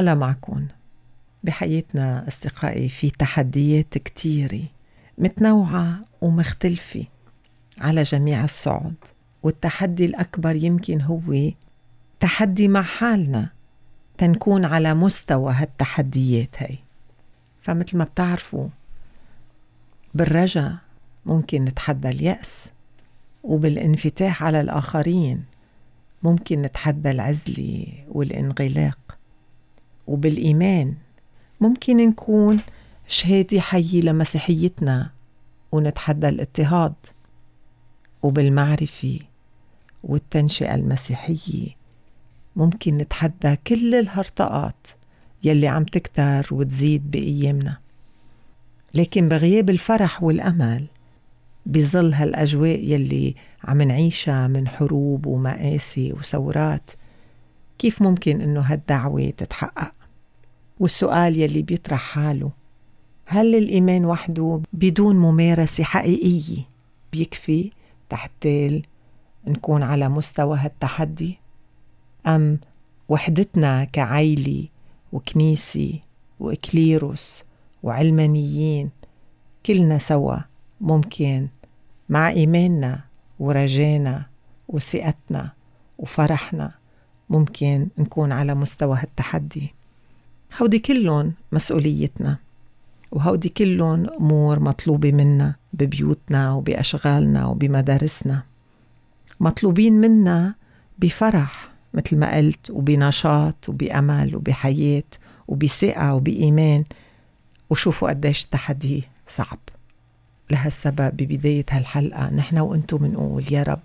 الله معكم. بحياتنا أصدقائي في تحديات كتيرة متنوعة ومختلفة على جميع الصعد، والتحدي الأكبر يمكن هو تحدي مع حالنا تنكون على مستوى هالتحديات هاي. فمثل ما بتعرفوا بالرجاء ممكن نتحدى اليأس، وبالانفتاح على الآخرين ممكن نتحدى العزلة والانغلاق، وبالإيمان ممكن نكون شهادة حية لمسيحيتنا ونتحدى الاضطهاد، وبالمعرفة والتنشئة المسيحية ممكن نتحدى كل الهرطقات يلي عم تكتر وتزيد بأيامنا. لكن بغياب الفرح والأمل بظل هالأجواء يلي عم نعيشها من حروب ومآسي وثورات، كيف ممكن إنه هالدعوة تتحقق؟ والسؤال يلي بيطرح حاله، هل الإيمان وحده بدون ممارسة حقيقية بيكفي تحتى نكون على مستوى هالتحدي؟ أم وحدتنا كعائلة وكنيسة وإكليروس وعلمانيين كلنا سوا ممكن مع إيماننا ورجانا وثقتنا وفرحنا ممكن نكون على مستوى هالتحدي؟ هودي كلهم مسؤوليتنا، وهودي كلهم أمور مطلوبة منا ببيوتنا وبأشغالنا وبمدارسنا، مطلوبين منا بفرح مثل ما قلت، وبنشاط وبأمل وبحياة وبثقة وبإيمان. وشوفوا قديش التحدي صعب. لهالسبب ببداية هالحلقة نحن وانتو منقول يا رب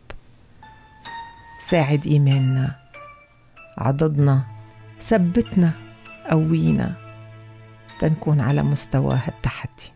ساعد إيماننا، عضدنا، ثبتنا، قوينا تنكون على مستوى هالتحدي.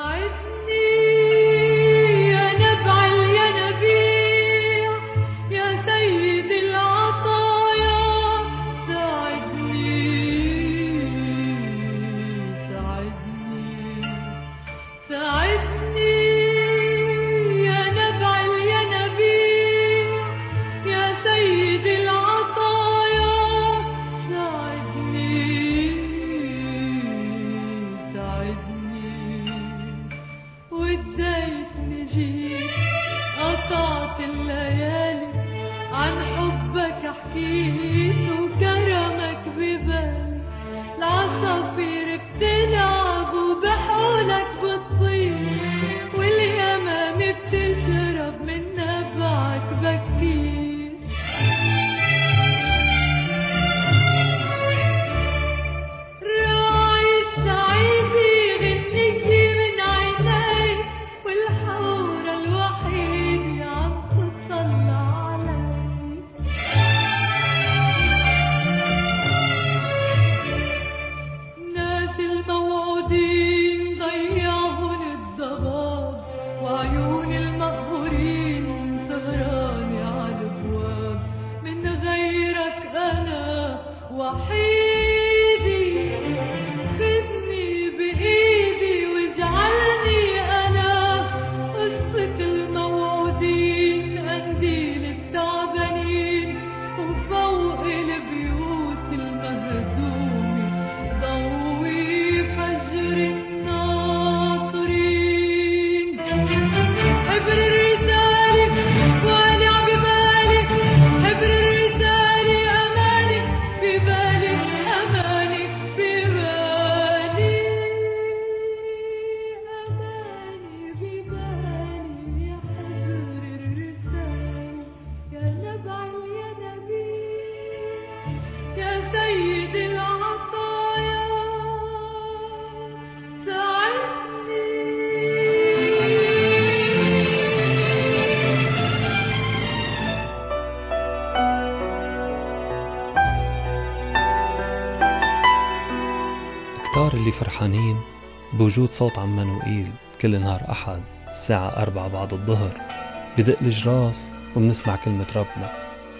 كتار اللي فرحانين بوجود صوت عمانوئيل كل نهار أحد الساعة 4 بعد الظهر بدق الجراس وبنسمع كلمة ربنا.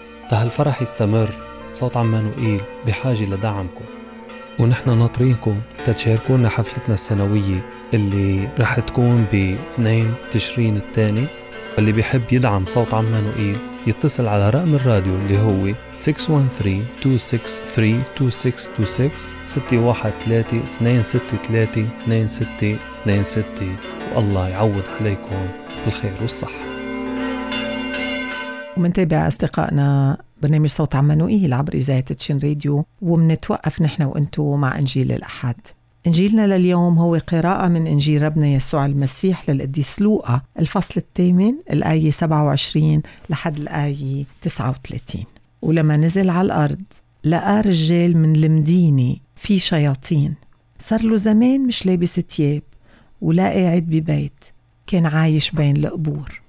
هالفرح يستمر صوت عمانوئيل بحاجة لدعمكم، ونحن ناطرينكم تتشاركونا حفلتنا السنوية اللي رح تكون ب2 تشرين الثاني. اللي بيحب يدعم صوت عمانوئيل يتصل على رقم الراديو اللي هو 613-263-2626 والله يعوض عليكم بالخير والصحة. ومنتابع أصدقائنا برنامج صوت عمانوئيل عبر إذاعة تشين راديو، ومنتوقف نحن وإنتو مع إنجيل الأحد. إنجيلنا لليوم هو قراءة من إنجيل ربنا يسوع المسيح للقديس لوقا الفصل 8 الآية 27 لحد الآية 39. ولما نزل على الأرض لقى رجال من المدينة في شياطين، صار له زمان مش لابس تياب ولا قاعد ببيت، كان عايش بين القبور.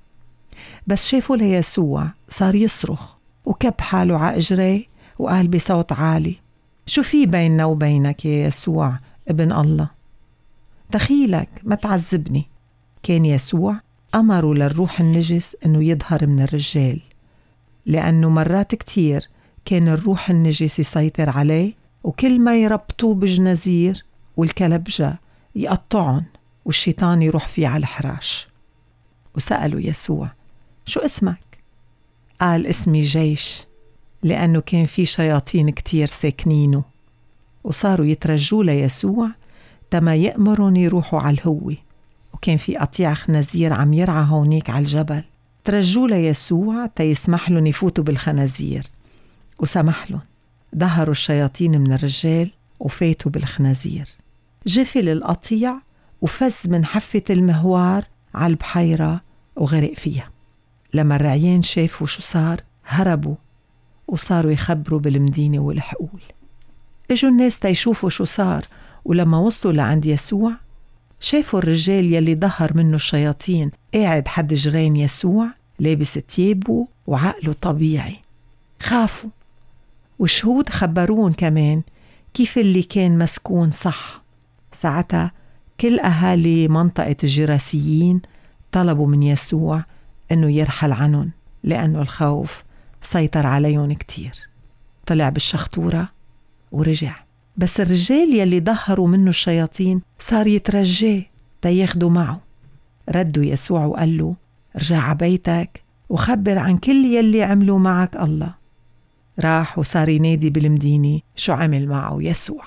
بس شافه ليسوع صار يصرخ وكب حاله على إجريه وقال بصوت عالي: شو في بيننا وبينك يا يسوع ابن الله؟ دخيلك ما تعذبني. كان يسوع أمره للروح النجس أنه يظهر من الرجال، لأنه مرات كتير كان الروح النجس يسيطر عليه، وكل ما يربطوه بجنازير والكلبجة يقطعون والشيطان يروح فيه على الحراش. وسألوا يسوع: شو اسمك؟ قال: اسمي جيش، لأنه كان في شياطين كتير ساكنينه. وصاروا يترجوا ليسوع تما يأمرون يروحوا على الهوة، وكان في قطيع خنازير عم يرعى هونيك على الجبل. ترجوا ليسوع تيسمح لهم يفوتوا بالخنازير، وسمح لهم. ظهروا الشياطين من الرجال وفاتوا بالخنازير. جفل القطيع وفز من حفة المهوار على البحيرة وغرق فيها. لما الرعيان شافوا شو صار هربوا وصاروا يخبروا بالمدينة والحقول. اجوا الناس تيشوفوا شو صار، ولما وصلوا لعند يسوع شافوا الرجال يلي ظهر منه الشياطين قاعد حد جرين يسوع لابس تيابه وعقله طبيعي. خافوا، والشهود خبرون كمان كيف اللي كان مسكون صح. ساعتها كل أهالي منطقة الجراسيين طلبوا من يسوع أنه يرحل عنهم، لأنه الخوف سيطر عليهم كتير. طلع بالشخطورة ورجع. بس الرجال يلي ظهروا منه الشياطين صار يترجاه تياخدوا معه. ردوا يسوع وقال له: رجع عبيتك وخبر عن كل يلي عملوا معك الله. راح وصار ينادي بالمدينة شو عمل معه يسوع.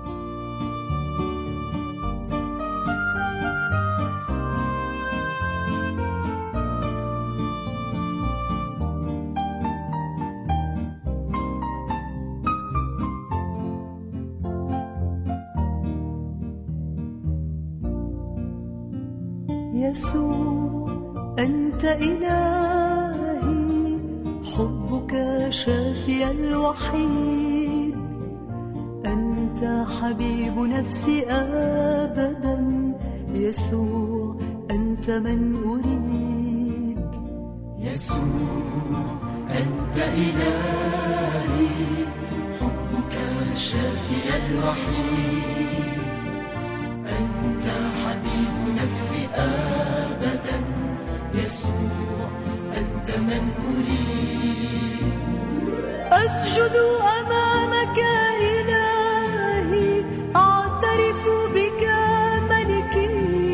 يسوع أنت إلهي، حبك شافي الوحيد، أنت حبيب نفسي أبدا، يسوع أنت من أريد. يسوع أنت إلهي، حبك شافي الوحيد، أنت حبيب نفسي أبدا، يسوع أنت من أريد. أسجد أمامك إلهي، أعترف بك ملكي،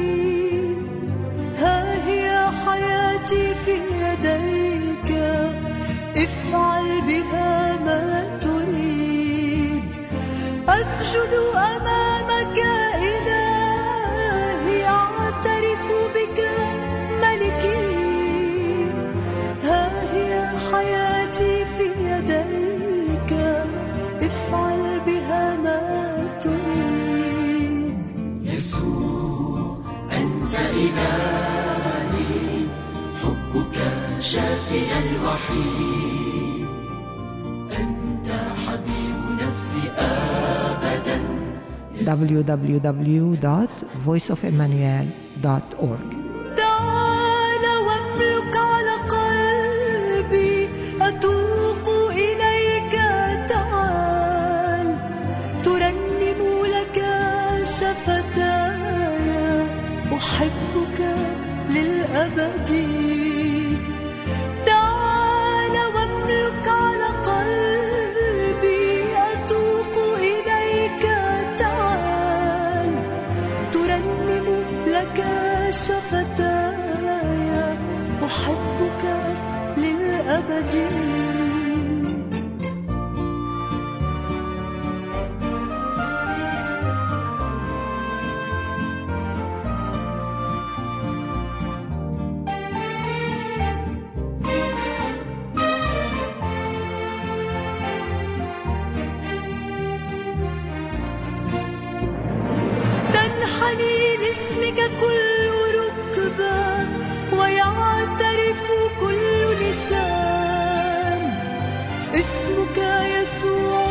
ها هي حياتي في يديك، افعل بها ما تريد. أسجد أمامك إلهي، أعترف بك ملكي، ها هي حياتي في يديك، افعل بها ما تريد. يسوع أنت إلهي، حبك شافي الوحيد، أنت حبيب نفسي أبدا. www.voiceofemmanuel.org. تعال واملك على قلبي، أتوق إليك، تعال ترنم لك شفتاي، أحبك للأبد. تعال واملك على قلبي، أتوق إليك، تعال ترنم لك شفتاي، أحبك للأبد. تنحني لاسمك كل ركبة ويعترف كل لسان. اسمك يسوع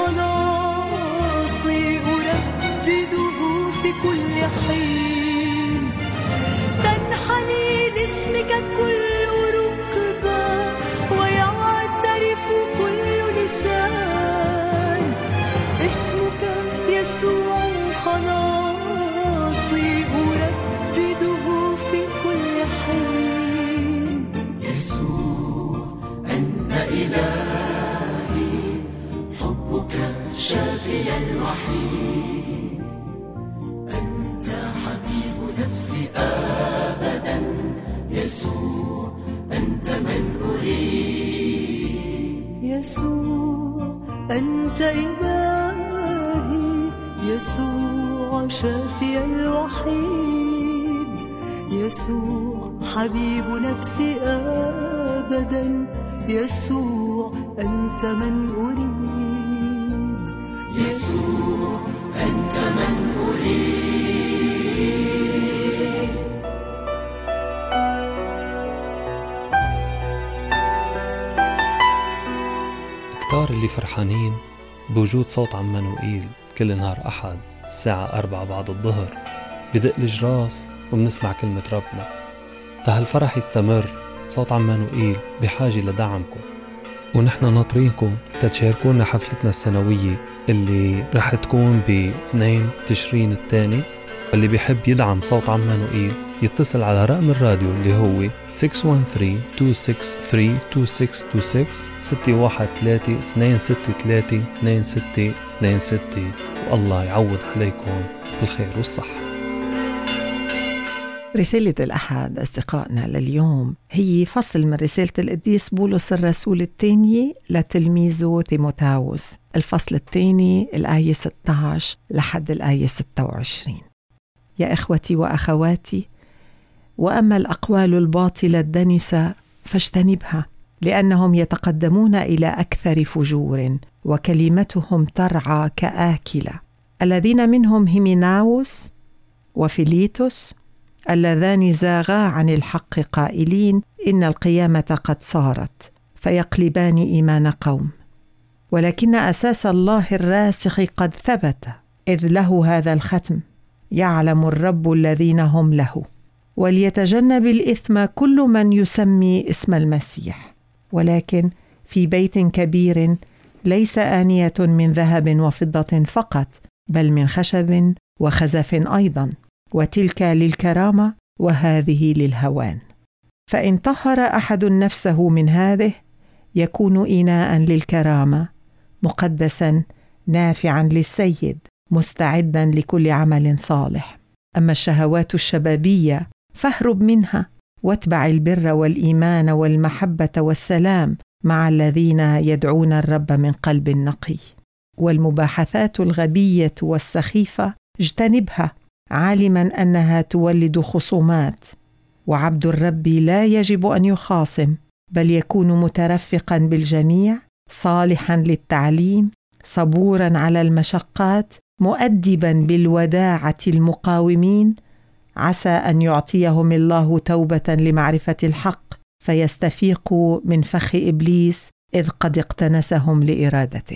خلاصي أردده في كل حين. تنحني لاسمك كل ركبة ويعترف كل لسان. اسمك يسوع خلاصي أردده في كل حين. يسوع أنت إلهي، حبك شافي الوحيد، أنت حبيب نفسي أبدا. يسوع أنت من أريد. يسوع أنت إلهي، يسوع شافي الوحيد، يسوع حبيب نفسي أبدا. يسوع أنت من أريد. يسوع أنت من أريد. كتار اللي فرحانين بوجود صوت عمانوئيل كل نهار أحد الساعة 4 بعد الظهر. بدق الجراس وبنسمع كلمة ربنا. هالفرح يستمر، صوت عمانوئيل بحاجة لدعمكم، ونحن ناطرينكم تشاركونا حفلتنا السنوية اللي رح تكون ب2 تشرين الثاني. اللي بيحب يدعم صوت عمانوئيل يتصل على رقم الراديو اللي هو 613-263-2626 613-263-2626. والله يعوض عليكم بالخير والصحة. رسالة الأحد أصدقائنا لليوم هي فصل من رسالة القديس بولس الرسول الثاني لتلميذه تيموثاوس، الفصل الثاني الآية 16 لحد الآية 26. يا إخوتي وأخواتي، وأما الأقوال الباطلة الدنسة فاجتنبها، لأنهم يتقدمون إلى أكثر فجور وكلمتهم ترعى كآكلة. الذين منهم هيميناوس وفيليتوس اللذان زاغا عن الحق قائلين إن القيامة قد صارت، فيقلبان إيمان قوم. ولكن أساس الله الراسخ قد ثبت، إذ له هذا الختم: يعلم الرب الذين هم له. وليتجنب الإثم كل من يسمي اسم المسيح. ولكن في بيت كبير ليس آنية من ذهب وفضة فقط، بل من خشب وخزف أيضا، وتلك للكرامة وهذه للهوان. فإن طهر أحد نفسه من هذه يكون إناء للكرامة، مقدسا نافعا للسيد، مستعدا لكل عمل صالح. أما الشهوات الشبابية فاهرب منها، واتبع البر والإيمان والمحبة والسلام مع الذين يدعون الرب من قلب نقي. والمباحثات الغبية والسخيفة اجتنبها، عالما أنها تولد خصومات. وعبد الرب لا يجب أن يخاصم، بل يكون مترفقا بالجميع، صالحا للتعليم، صبورا على المشقات، مؤدبا بالوداعة المقاومين، عسى أن يعطيهم الله توبة لمعرفة الحق، فيستفيقوا من فخ إبليس إذ قد اقتنسهم لإرادته.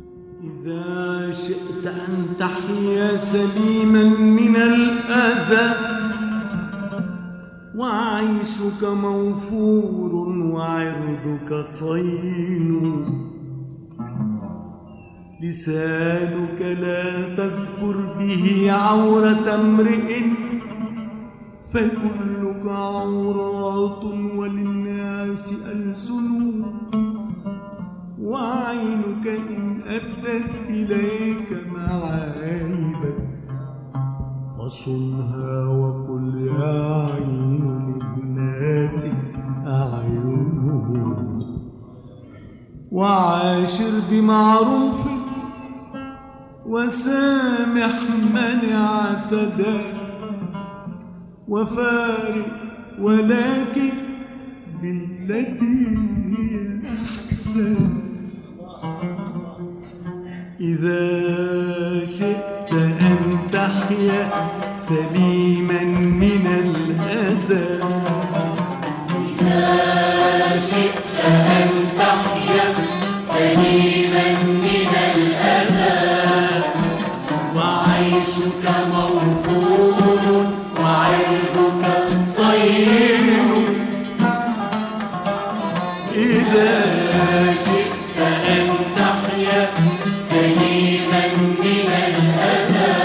إذا شئت أن تحيا سليما من الأذى، وعيشك موفور وعرضك صين، لسانك لا تذكر به عورة امرئ، فكلك عورات وللناس ألسن. وعينك إن أبدت إليك معايبا فصنها، وقل يا عين للناس أعينهم. وعاشر بمعروف وسامح من اعتدى، وفارق ولكن بالتي هي أحسن. إذا شئت أن تحيا سليما من الأذى. إذا شئت أن تحيا سليما من الأذى وعيشك موفور وعرضك صير. إذا شئت أن تحيا سليما من الأذى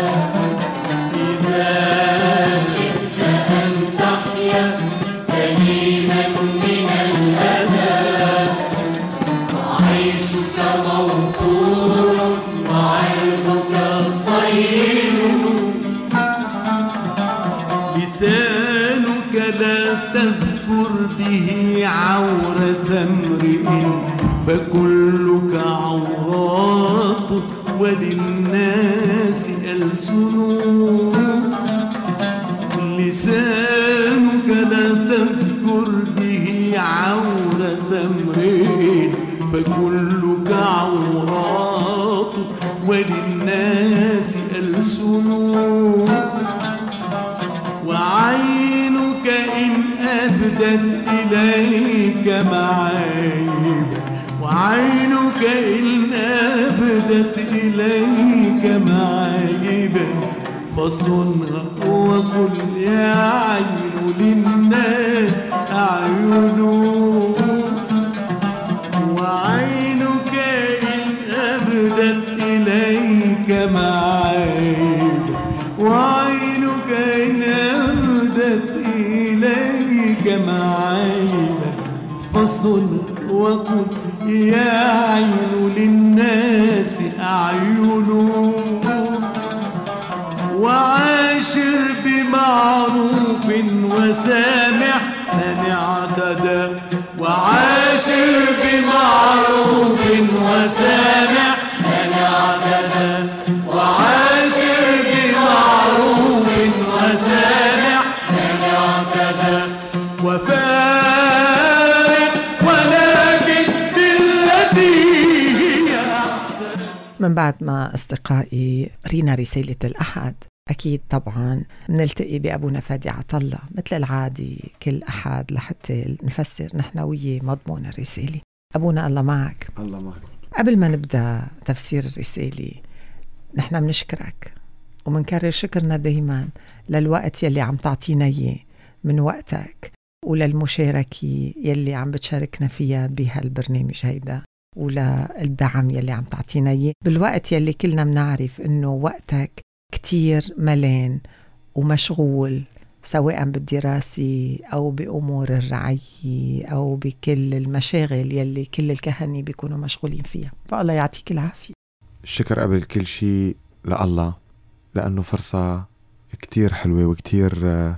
إذا شئت أن تحيا سليما من الأذى وعيشك موفور وعرضك صير. لسانك لا تذكر به عورة امرئ فكلك عورات وللناس ألسن. لسانك لا تذكر به عورة امرئ فكلك عورات وللناس ألسن. وعينك إن أبدت إليك معايب وعينك إن أبدت إليك معايبا فصنها وقل يا عين للناس أعين. وعينك إن أبدت إليك معايب وعينك إن أبدت إليك معايبا فصل وقل يا عين للناس أعين. وعاشر بمعروف وسامح من اعتدى وعاشر بمعروف وسامح من اعتدى وعاشر بمعروف وسامح من اعتدى وفارق ولكن بالتي هي أحسن. من بعد ما أصدقائي قرينا رسالة الأحد أكيد طبعاً بنلتقي بأبونا فادي عطلة مثل العادي كل أحد لحتى نفسر نحن وياه مضمون الرسالة. أبونا الله معك. الله معك. قبل ما نبدأ تفسير الرسالة نحن بنشكرك ومنكرر شكرنا دايماً للوقت يلي عم تعطينا إياه من وقتك وللمشاركة يلي عم بتشاركنا فيها بهالبرنامج هيدا وللدعم يلي عم تعطينا إياه بالوقت يلي كلنا منعرف إنه وقتك كتير ملان ومشغول سواء بالدراسة أو بأمور الرعية أو بكل المشاغل يلي كل الكهنة بيكونوا مشغولين فيها. فالله يعطيك العافية. الشكر قبل كل شيء لله لأنه فرصة كتير حلوة وكتير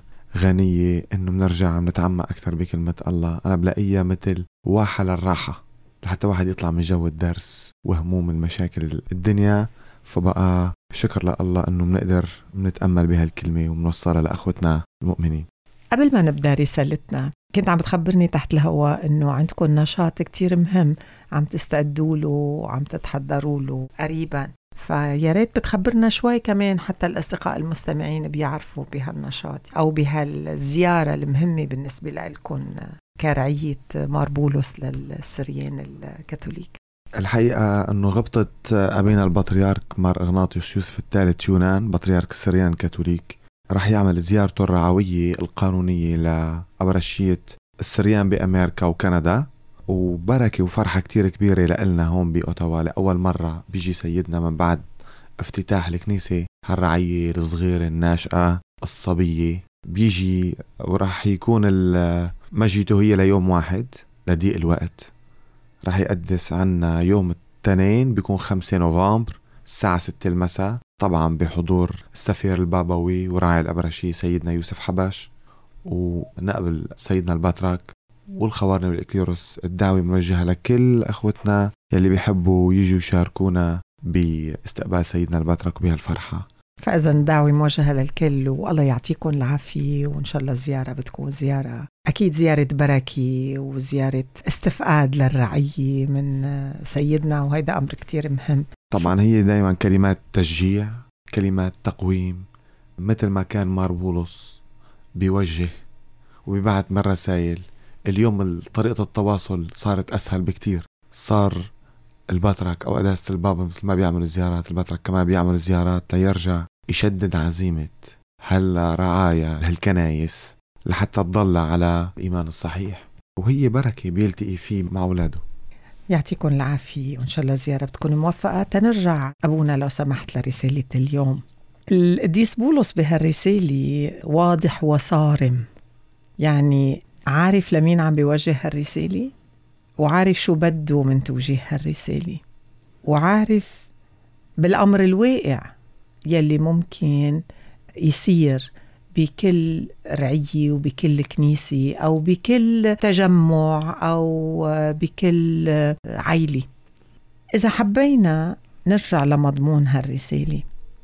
غنية إنه بنرجع عم نتعمق أكثر بكلمة الله. أنا بلاقيها مثل واحة للراحة لحتى واحد يطلع من جو الدرس وهموم المشاكل الدنيا. فبقى شكر لله أنه بنقدر نتأمل بهالكلمة ومنوصلها لأخوتنا المؤمنين. قبل ما نبدأ رسالتنا كنت عم بتخبرني تحت الهواء أنه عندكم نشاط كتير مهم عم تستعدوا له وعم تتحضروا له قريبا، فيا ريت بتخبرنا شوي كمان حتى الأصدقاء المستمعين بيعرفوا بهالنشاط أو بهالزيارة المهمة بالنسبة لكم كرعية مار بولس للسريان الكاثوليك. الحقيقة أنه غبطة أبينا البطريرك مار إغناطيوس يوسف الثالث يونان بطريرك السريان الكاثوليك رح يعمل زيارته الرعوية القانونية لأبرشية السريان بأمريكا وكندا، وبركة وفرحة كتير كبيرة لإلنا هون بأوتاوا. لأول مرة بيجي سيدنا من بعد افتتاح الكنيسة هالرعية الصغيرة الناشئة الصبية، بيجي ورح يكون مجيته هي ليوم واحد لضيق الوقت. رح يقدس عنا يوم الاثنين بيكون 5 نوفمبر الساعة 6 المساء، طبعا بحضور السفير البابوي وراعي الأبرشي سيدنا يوسف حبش، ونقبل سيدنا البطرك والخوارنة والإكليروس. الدعوة موجهة لكل أخوتنا يلي بيحبوا يجوا يشاركونا باستقبال سيدنا البطرك بهالفرحة. فإذا دعوة موجهة للكل والله يعطيكم العافية، وإن شاء الله الزيارة بتكون زيارة أكيد زيارة بركة وزيارة استفقاد للرعية من سيدنا، وهيدا أمر كتير مهم. طبعا هي دايما كلمات تشجيع، كلمات تقويم، مثل ما كان مار بولس بيوجه وبيبعت من رسائل، اليوم طريقة التواصل صارت أسهل بكتير. صار البطرك أو قداسة البابا مثل ما بيعمل الزيارات، البطرك كمان بيعمل زيارات ليرجع يشدد عزيمة هالرعاية هالكنايس لحتى تضل على إيمان الصحيح، وهي بركة بيلتقي فيه مع أولاده. يعطيكم العافية وإن شاء الله زيارة بتكون موفقة. تنرجع أبونا لو سمحت لرسالة اليوم. القديس بولس بهالرسالة واضح وصارم، يعني عارف لمين عم بيوجه هالرسالة، وعارف شو بده من توجيه هالرسالة، وعارف بالأمر الواقع يلي ممكن يصير بكل رعية وبكل كنيسة أو بكل تجمع أو بكل عائلة. إذا حبينا نرجع لمضمون هالرسالة،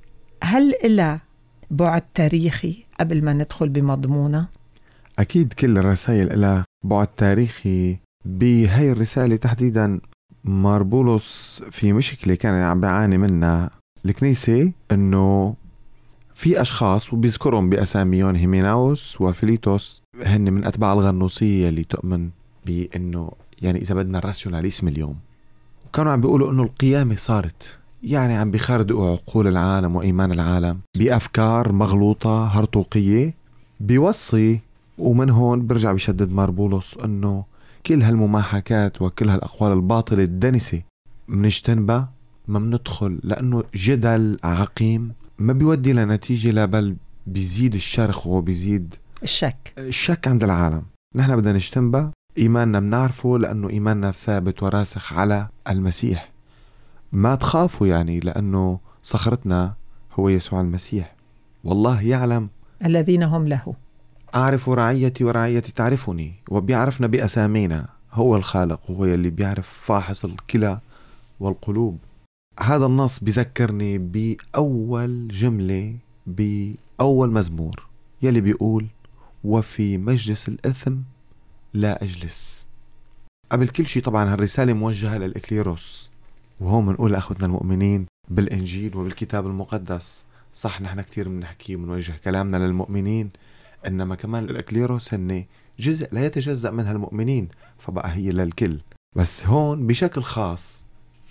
هل إلها بعد تاريخي قبل ما ندخل بمضمونها؟ أكيد كل الرسائل لها بعد تاريخي. بهاي الرسالة تحديدا مار بولس في مشكلة كان عم بيعاني منها الكنيسة، إنه في أشخاص وبيذكرهم بأساميهم، هيميناوس وفيليتوس، هن من أتباع الغنوصية اللي تؤمن بأنه يعني إذا بدنا الراسيوناليسم اليوم، وكانوا عم بيقولوا أنه القيامة صارت، يعني عم بيخردقوا عقول العالم وإيمان العالم بأفكار مغلوطة هرطوقية. بيوصي ومن هون برجع بيشدد مار بولس أنه كل هالمماحكات وكل هالأقوال الباطلة الدنسة منجتنبها، ما مندخل، لأنه جدل عقيم ما بيودي لنتيجة، لا بل بيزيد الشرخ وبيزيد الشك عند العالم. نحن بدنا نجتنبها، إيماننا منعرفه لأنه إيماننا ثابت وراسخ على المسيح. ما تخافوا يعني، لأنه صخرتنا هو يسوع المسيح. والله يعلم الذين هم له. أعرف رعيتي ورعيتي تعرفني، وبيعرفنا بأسامينا. هو الخالق وهو اللي بيعرف فاحص الكلى والقلوب. هذا النص بيذكرني بأول جملة بأول مزمور يلي بيقول وفي مجلس الإثم لا أجلس. قبل كل شيء طبعا هالرسالة موجهة للإكليروس، وهون منقول أخوتنا المؤمنين بالإنجيل وبالكتاب المقدس. صح نحن كتير بنحكي ونوجه كلامنا للمؤمنين، إنما كمان الإكليروس هن جزء لا يتجزأ منها المؤمنين، فبقى هي للكل. بس هون بشكل خاص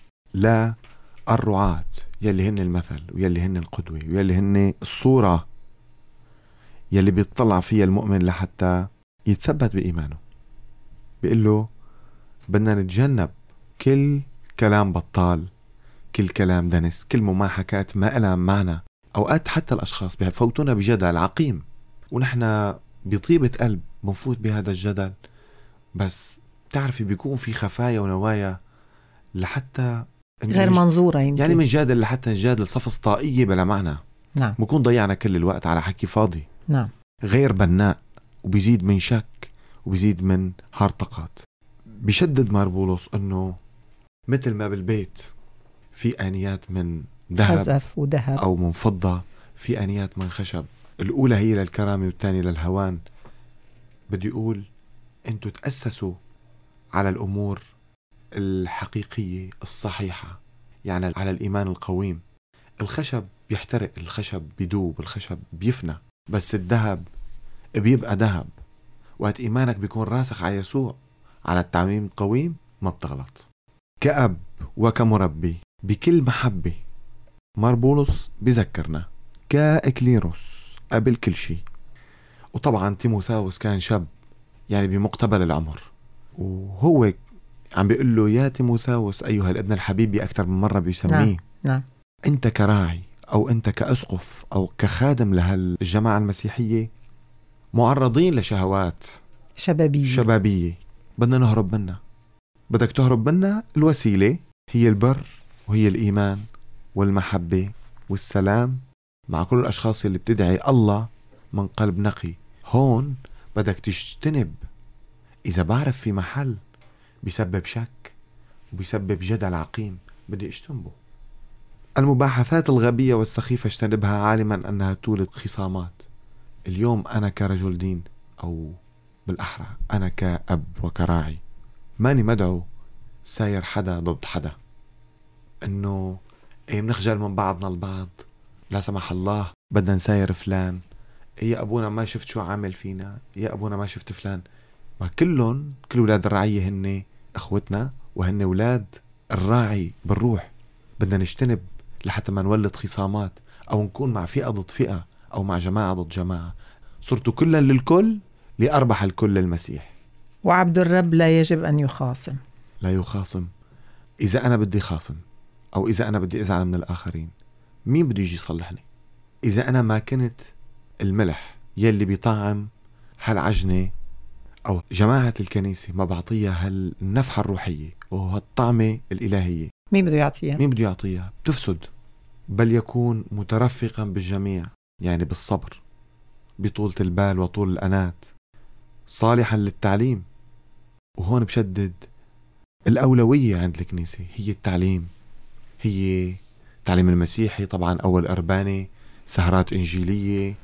لا الرعاة يلي هن المثل ويلي هن القدوة ويلي هن الصورة يلي بيطلع فيها المؤمن لحتى يتثبت بإيمانه. بيقول له بدنا نتجنب كل كلام بطال، كل كلام دنس، كل مماحكات ما لها معنى. أوقات حتى الأشخاص بيفوتونا بجدل عقيم ونحن بطيبة قلب بنفوت بهذا الجدل، بس بتعرفي بيكون في خفايا ونوايا لحتى غير منظورة يمكن. يعني منجادل لحتى نجادل صفص طائية بلا معنى. نعم. بكون ضيعنا كل الوقت على حكي فاضي. نعم. غير بناء وبيزيد من شك وبيزيد من هرطقات. بيشدد مار بولس أنه مثل ما بالبيت في آنيات من ذهب خزف وذهب أو من فضة، في آنيات من خشب. الأولى هي للكرامة والثانية للهوان. بدي يقول أنتوا تأسسوا على الأمور الحقيقية الصحيحة، يعني على الإيمان القويم. الخشب بيحترق، الخشب بيدوب، الخشب بيفنى، بس الذهب بيبقى ذهب. وقت إيمانك بيكون راسخ على يسوع، على التعميم القويم، ما بتغلط. كأب وكمربي بكل محبة مار بولس بذكرنا كإكليروس قبل كل شيء. وطبعا تيموثاوس كان شاب يعني بمقتبل العمر، وهو عم بيقول له يا تيموثاوس أيها الابن الحبيب أكثر من مرة بيسميه. نعم. أنت كراعي أو أنت كأسقف أو كخادم لهالجماعة المسيحية معرضين لشهوات شبابية بدنا نهرب منها. بدك تهرب منها، الوسيلة هي البر وهي الإيمان والمحبة والسلام مع كل الأشخاص اللي بتدعي الله من قلب نقي. هون بدك تجتنب. إذا بعرف في محل بيسبب شك وبيسبب جدل عقيم بدي اجتنبه. المباحثات الغبية والسخيفة اجتنبها عالما أنها تولد خصامات. اليوم أنا كرجل دين أو بالأحرى أنا كأب وكراعي ماني مدعو ساير حدا ضد حدا، إنه منخجل من بعضنا البعض، لا سمح الله بدنا نساير فلان، يا أبونا ما شفت شو عامل فينا، يا أبونا ما شفت فلان. كل ولاد الرعية هن أخوتنا وهن ولاد الراعي بالروح. بدنا نجتنب لحتى ما نولد خصامات أو نكون مع فئة ضد فئة أو مع جماعة ضد جماعة. صرتوا كلا للكل لأربح الكل المسيح. وعبد الرب لا يجب أن يخاصم. لا يخاصم. إذا أنا بدي خاصم أو إذا أنا بدي أزعل من الآخرين، مين بده يجي يصلحني؟ إذا أنا ما كنت الملح يلي بيطعم هالعجنة أو جماعة الكنيسة ما بعطيها هالنفحة الروحية وهالطعمة الإلهية، مين بده يعطيها؟ مين بده يعطيها؟ بتفسد. بل يكون مترفقا بالجميع، يعني بالصبر، بطولة البال وطول الأنات، صالحا للتعليم. وهون بشدد الأولوية عند الكنيسة هي التعليم، هي تعليم المسيحي طبعا، أول أربانة، سهرات إنجيلية،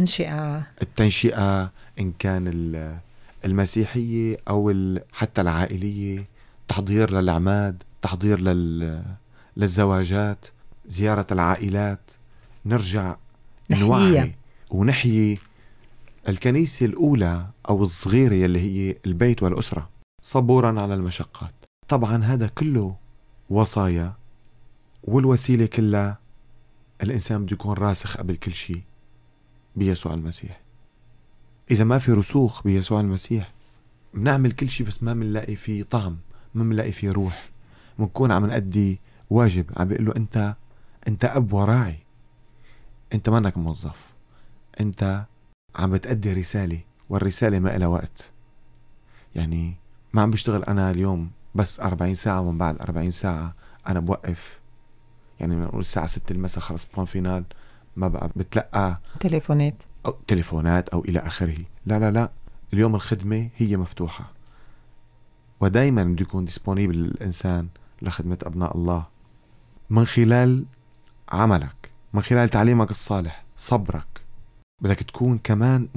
التنشئة إن كان المسيحية أو حتى العائلية، تحضير للأعماد، تحضير للزواجات، زيارة العائلات، نرجع نوعي ونحيي الكنيسة الأولى أو الصغيرة يلي هي البيت والأسرة، صبورا على المشقات. طبعا هذا كله وصايا، والوسيلة كلها الإنسان بده يكون راسخ قبل كل شيء بيسوع المسيح. إذا ما في رسوخ بيسوع المسيح بنعمل كل شيء بس ما بنلاقي فيه طعم، ما بنلاقي فيه روح. بنكون عم نأدي واجب، عم بيقول له أنت أب وراعي، أنت ما أنك موظف، أنت عم بتأدي رسالة، والرسالة ما إلها وقت. يعني ما عم بشتغل أنا اليوم بس 40 ساعة ومن بعد 40 ساعة أنا بوقف. يعني نقول الساعة 6 المساء خلص بون فينال، ما بقى بتلقى تليفونات أو إلى آخره. لا، اليوم الخدمة هي مفتوحة، ودايما بده يكون ديسبونيبل الإنسان لخدمة أبناء الله من خلال عملك، من خلال تعليمك الصالح، صبرك. بدك تكون كمان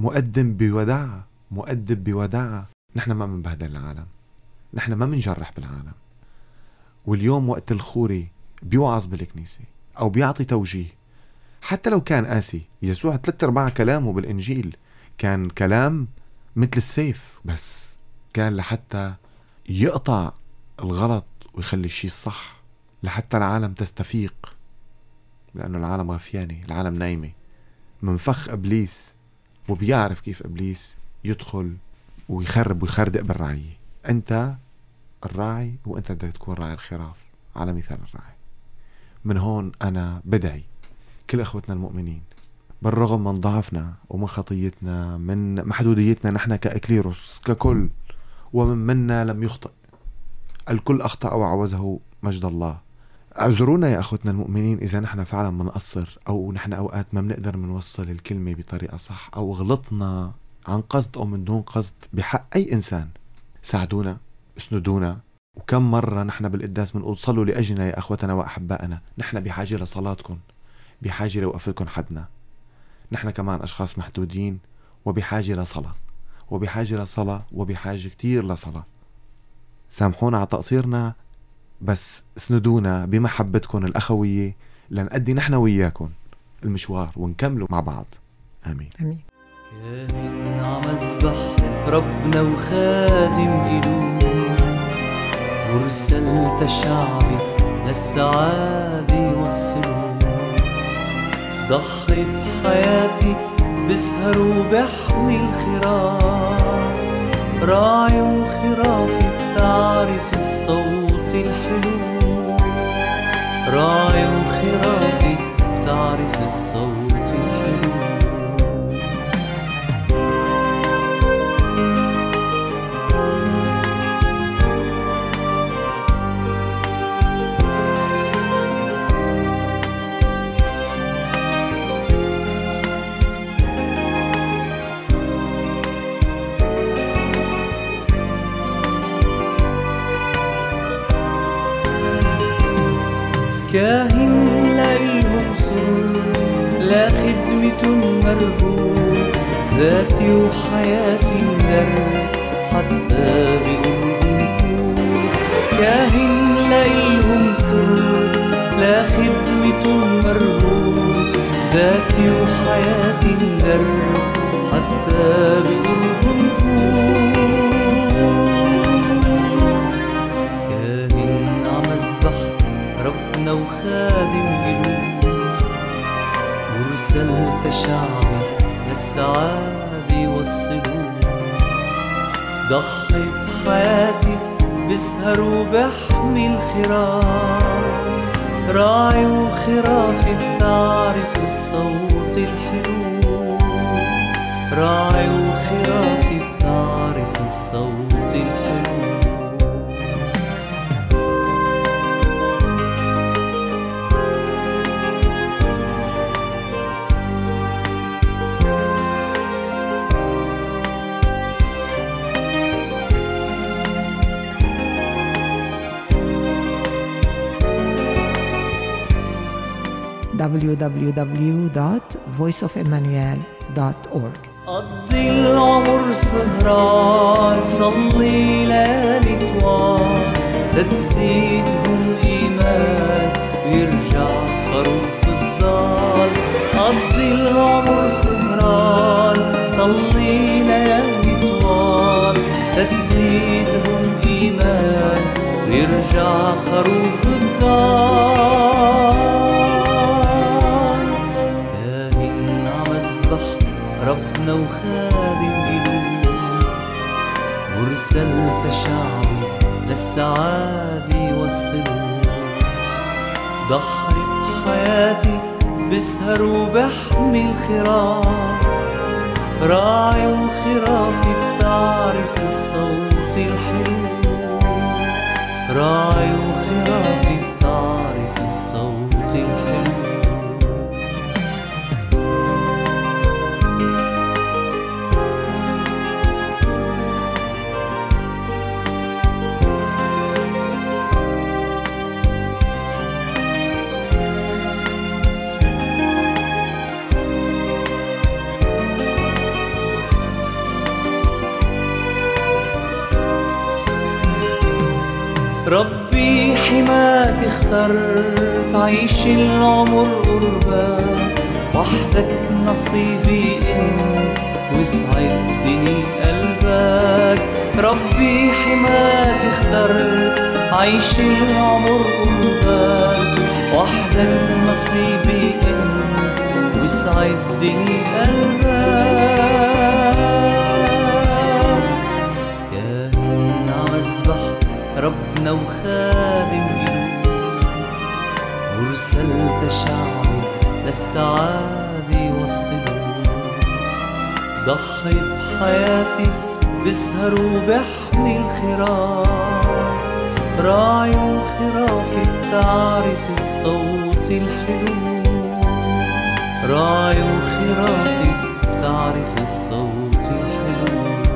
مؤدب بوداعة. نحن ما منبهدل العالم، نحن ما منجرح بالعالم. واليوم وقت الخوري بيوعظ بالكنيسة أو بيعطي توجيه، حتى لو كان قاسي. يسوع 3/4 كلامه بالإنجيل كان كلام مثل السيف، بس كان لحتى يقطع الغلط ويخلي الشيء الصح، لحتى العالم تستفيق، لأنه العالم غفياني، العالم نايمة من فخ إبليس، وبيعرف كيف إبليس يدخل ويخرب ويخردق بالرعية. أنت الراعي وأنت بدك تكون راعي الخراف على مثال الراعي. من هون أنا بدعي كل أخوتنا المؤمنين، بالرغم من ضعفنا ومن خطيتنا، من محدوديتنا نحن كإكليروس ككل، ومنا لم يخطئ، الكل أخطأ وعوزه مجد الله. اعذرونا يا أخوتنا المؤمنين إذا نحن فعلا منقصر، أو نحن أوقات ما بنقدر منوصل الكلمة بطريقة صح، أو غلطنا عن قصد أو من دون قصد بحق أي إنسان. ساعدونا، اسندونا. وكم مرة نحن بالقداس بنقول صلوا لأجلنا يا أخوتنا وأحبائنا. نحن بحاجة لصلاتكم، بحاجة لوقفتكم حدنا. نحن كمان أشخاص محدودين وبحاجة لصلاة، وبحاجة كتير لصلاة. سامحونا على تقصيرنا، بس اسندونا بمحبتكم الأخوية لنقدي نحن وياكم المشوار ونكملوا مع بعض. آمين. كاهن عمسبح ربنا وخادم إله، وارسلت شعبي للسعادة يوصلوا. ضحي بحياتي بسهر وبحمي الخراف، راعي وخرافي بتعرف الصوت الحلو، راعي وخرافي بتعرف الصوت الحلو. كاهن لإلهم سر، لا خدمة مرهوب، ذاتي وحياتي انجر حتى بقرب نفور. كاهن لإلهم سر، لا خدمة مرهوب، ذاتي وحياتي ندر حتى بقرب نكون كاهن عمذبح ربنا وخادم قلوب ورسلت شعبي للسعادة يوصلوه ضحي بحياتي بسهر وبحمي الخراف راعي وخرافي بتعرف الصوت الحلو راعي وخرافي بتعرف الصوت الحلو www.voiceofemmanuel.org. قضي العمر سهران صلي ليالي طوال لتزيدهم إيمان ويرجع خروف الضال قضي العمر سهران صلي ليالي طوال لتزيدهم إيمان ويرجع خروف الضال ربنا وخادم قلوب ورسلت شعبي للسعادة يوصلوه ضحي بحياتي بسهر وبحمي الخراف راعي وخرافي بتعرف الصوت الحلو راعي وخرافي بتعرف الصوت الحلو ربي حماك اخترت عيش العمر قربان وحدك نصيبي انت وسعدتني قلبك ربي حماك اخترت عيش العمر قربان وحدك نصيبي انت وسعدتني قلبك كاهن عمذبح ربنا وخادم قلوب ورسلت شعبي للسعادة يوصلوه ضحي بحياتي بسهر وبحمي الخراف راعي وخرافي بتعرف الصوت الحلو راعي وخرافي بتعرف الصوت الحلو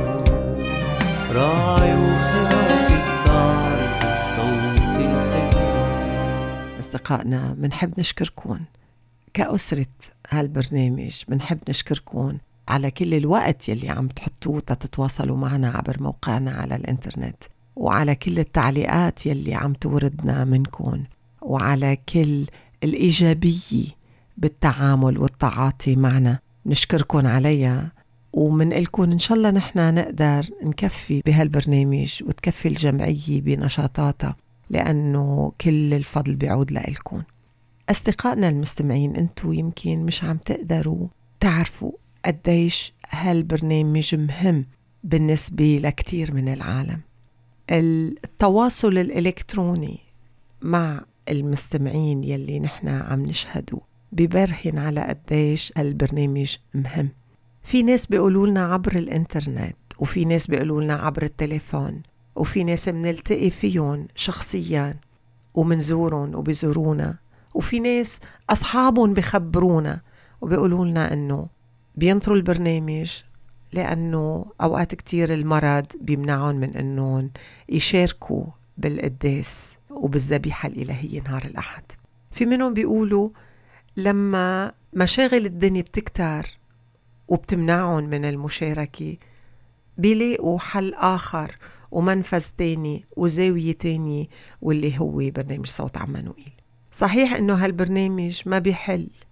راعي وخرافي بتعرف الصوت الحلو. أصدقائنا بنحب نشكركم كأسرة هالبرنامج بنحب نشكركم على كل الوقت يلي عم تحطوه تتواصلوا معنا عبر موقعنا على الانترنت وعلى كل التعليقات يلي عم توردنا منكم وعلى كل الإيجابية بالتعامل والتعاطي معنا نشكركم عليها ومنقلكم إن شاء الله نحن نقدر نكفي بهالبرنامج وتكفي الجمعية بنشاطاتها لأنه كل الفضل بيعود لإلكم. أصدقائنا المستمعين أنتوا يمكن مش عم تقدروا تعرفوا قديش هالبرنامج مهم بالنسبة لكتير من العالم. التواصل الإلكتروني مع المستمعين يلي نحن عم نشهده ببرهن على قديش هالبرنامج مهم. في ناس بيقولوا لنا عبر الانترنت وفي ناس بيقولوا لنا عبر التليفون وفي ناس منلتقي فيهم شخصيا ومنزورهم وبيزورونا وفي ناس أصحابهم بخبرونا وبيقولوا لنا أنه بينطروا البرنامج لأنه أوقات كتير المرض بيمنعهم من أنهم يشاركوا بالقداس وبالذبيحة الإلهية نهار الأحد. في منهم بيقولوا لما مشاغل الدنيا بتكتر وبتمنعهم من المشاركة بيلاقوا حل آخر ومنفذ تاني وزاوية تاني واللي هو برنامج صوت عمانوئيل. صحيح إنه هالبرنامج ما بيحل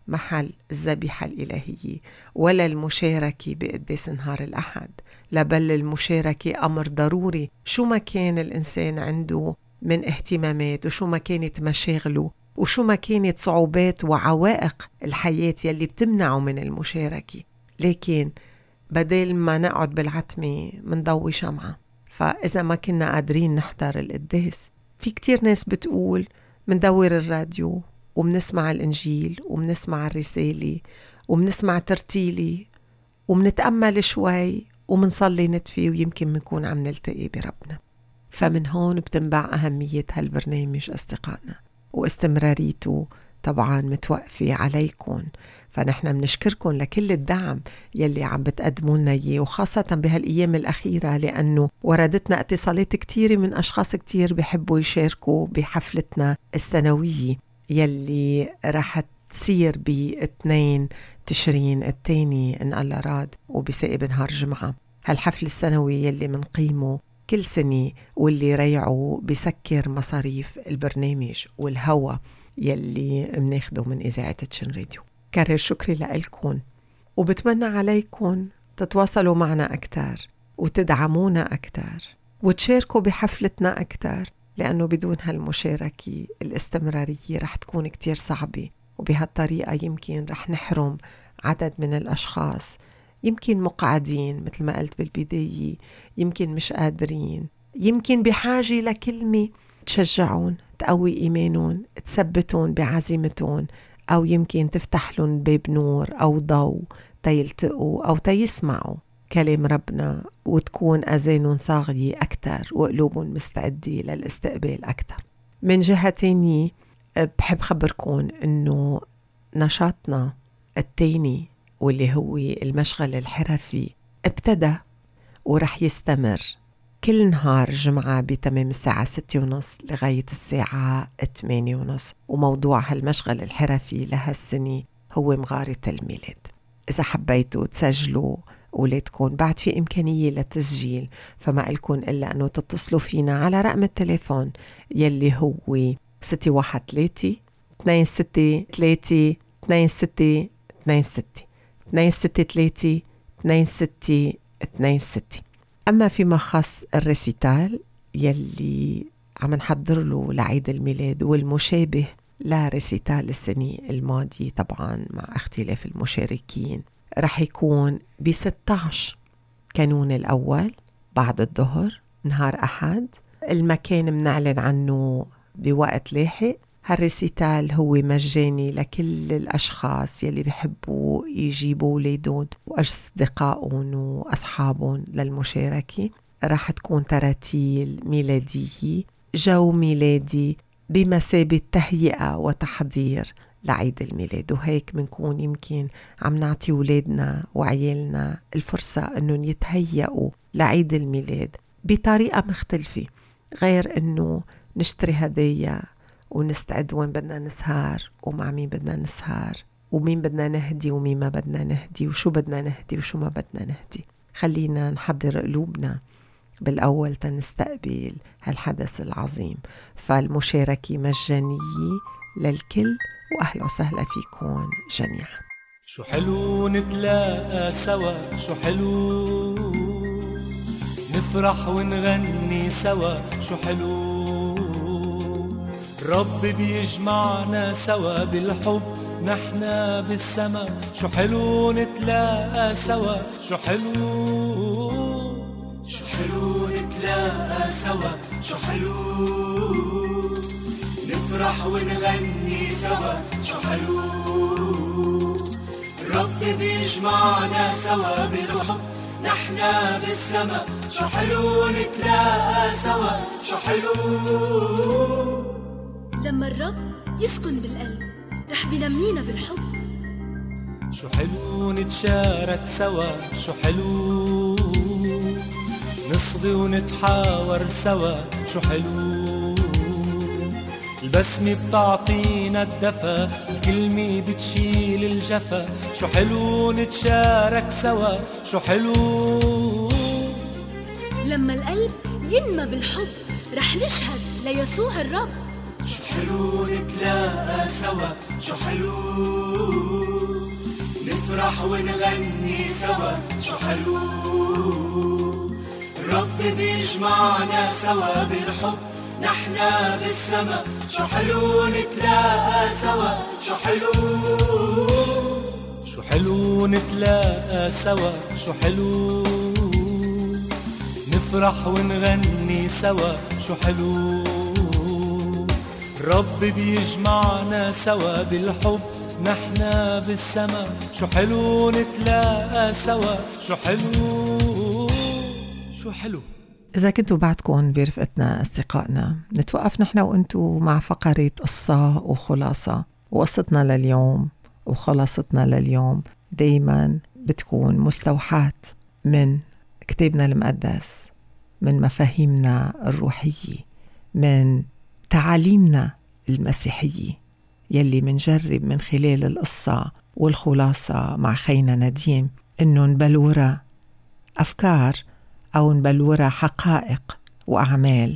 محل الذبيحة الإلهية ولا المشاركة بقداس نهار الأحد، لا بل المشاركة أمر ضروري شو ما كان الإنسان عنده من اهتمامات وشو ما كانت مشاغله وشو ما كانت صعوبات وعوائق الحياة يلي بتمنعه من المشاركة. لكن بدل ما نقعد بالعتمة منضوي شمعة. فإذا ما كنا قادرين نحضر القداس، في كتير ناس بتقول مندور الراديو ومنسمع الإنجيل ومنسمع الرسالة ومنسمع ترتيلي ومنتأمل شوي ومنصلي ندفي ويمكن منكون عم نلتقي بربنا. فمن هون بتنبع أهمية هالبرنامج أصدقائنا، واستمراريته طبعا متوقفة عليكم. فنحن بنشكركم لكل الدعم يلي عم بتقدموا لنا اياه، وخاصة بهالأيام الأخيرة، لأنه وردتنا اتصالات كتيرة من أشخاص كتير بيحبوا يشاركوا بحفلتنا السنوية يلي راح تصير ب2 تشرين الثاني إن الله راد وبساقي بنهار جمعة. هالحفل السنوي يلي منقيمه كل سنة واللي ريعه بسكر مصاريف البرنامج والهوا يلي مناخده من إذاعة تشن راديو. كرر شكري لألكن، وبتمنى عليكن تتواصلوا معنا أكتر وتدعمونا أكتر وتشاركوا بحفلتنا أكتر، لأنه بدون هالمشاركة الاستمرارية رح تكون كتير صعبة، وبهالطريقة يمكن رح نحرم عدد من الأشخاص يمكن مقعدين مثل ما قلت بالبداية، يمكن مش قادرين، يمكن بحاجة لكلمة تشجعون، تقوي إيمانون، تثبتون بعزيمتون، أو يمكن تفتح لهم باب نور أو ضوء تيلتقوا أو تيسمعوا كلام ربنا، وتكون أذانهم صاغية أكتر وقلوبهم مستعدة للاستقبال أكتر. من جهة تانية بحب خبركم إنه نشاطنا التاني واللي هو المشغل الحرفي ابتدى ورح يستمر كل نهار جمعة بتمام الساعة 6:30 لغاية الساعة 8:30. وموضوع هالمشغل الحرفي لهالسنة هو مغارة الميلاد. إذا حبيتوا تسجلوا أولادكم بعد في إمكانية للتسجيل، فما لكم إلا أنه تتصلوا فينا على رقم التليفون يلي هو 613 263 2626 263 2626. أما فيما خص الريسيتال يلي عم نحضر له لعيد الميلاد والمشابه لريسيتال السنة الماضية طبعا مع اختلاف المشاركين، رح يكون ب16 كانون الأول بعد الظهر نهار أحد. المكان منعلن عنه بوقت لاحق. هالريسيتال هو مجاني لكل الأشخاص يلي بيحبوا يجيبوا ولادهم وأصدقائهم وأصحابهم للمشاركة. راح تكون تراتيل ميلادية، جو ميلادي بمثابة تهيئة وتحضير لعيد الميلاد، وهيك منكون يمكن عم نعطي ولادنا وعيالنا الفرصة أنهم يتهيئوا لعيد الميلاد بطريقة مختلفة، غير أنه نشتري هدايا ونستعد وين بدنا نسهر ومع مين بدنا نسهر ومين بدنا نهدي ومين ما بدنا نهدي وشو بدنا نهدي وشو ما بدنا نهدي. خلينا نحضر قلوبنا بالأول تنستقبل هالحدث العظيم. فالمشاركة مجانية للكل، وأهلا وسهلا فيكم جميعا. شو حلو نتلاقى سوا، شو حلو نفرح ونغني سوا، شو حلو رب بيجمعنا سوا بالحب نحنا بالسما، شو حلو نتلاقى سوا، شو حلو شو حلو نتلاقى سوا، شو حلو نفرح ونغني سوا، شو حلو رب بيجمعنا سوا بالحب نحنا بالسما، شو حلو نتلاقى سوا، شو حلو لما الرب يسكن بالقلب رح بينمينا بالحب، شو حلو نتشارك سوا، شو حلو نصغي ونتحاور سوا، شو حلو البسمة بتعطينا الدفا، الكلمة بتشيل الجفا، شو حلو نتشارك سوا، شو حلو لما القلب ينمى بالحب رح نشهد ليسوع الرب، شو حلو نتلاقى سوا، شو حلو نفرح ونغني سوا، شو حلو رب بيجمعنا سوا بالحب نحنا بالسما، شو حلو نتلاقى سوا، شو حلو شو حلو نتلاقى سوا، شو حلو نفرح ونغني سوا، شو حلو رب بيجمعنا سوا بالحب نحنا بالسما، شو حلو نتلاقى سوا، شو حلو شو حلو. إذا كنتوا بعدكم برفقتنا أصدقائنا، نتوقف نحن وأنتوا مع فقرة قصة وخلاصة. وقصتنا لليوم وخلاصتنا لليوم دايما بتكون مستوحاة من كتابنا المقدس، من مفاهيمنا الروحية، من تعاليمنا المسيحية يلي منجرب من خلال القصة والخلاصة مع خينا نديم إنه نبلورها أفكار أو نبلورها حقائق وأعمال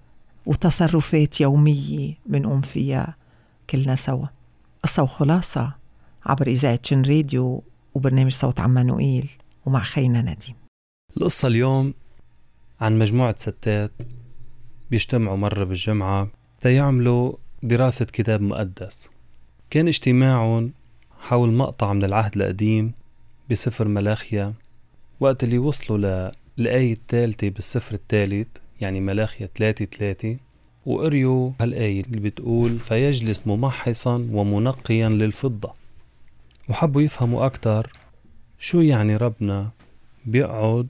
وتصرفات يومية بنقوم فيها كلنا سوا. قصة وخلاصة عبر إذاعة شن راديو وبرنامج صوت عمانوئيل ومع خينا نديم. القصة اليوم عن مجموعة ستات بيجتمعوا مرة بالجمعة ليعملوا دراسة كتاب مقدس. كان اجتماعهم حول مقطع من العهد القديم بسفر ملاخيا، وقت اللي وصلوا للآية الثالثة بالسفر الثالث، يعني ملاخيا 3:3، وقريوا هالآية اللي بتقول فيجلس ممحصا ومنقيا للفضة، وحبوا يفهموا أكتر شو يعني ربنا بيقعد